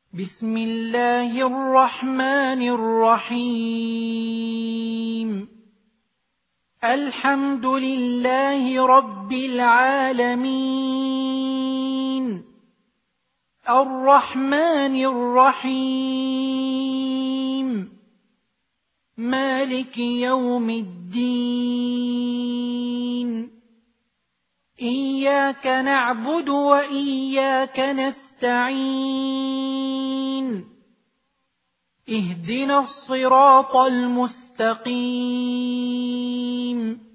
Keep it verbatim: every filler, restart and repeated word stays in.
بسم الله الرحمن الرحيم الحمد لله رب العالمين الرحمن الرحيم مالك يوم الدين إياك نعبد وإياك نستعين اهدنا الصراط المستقيم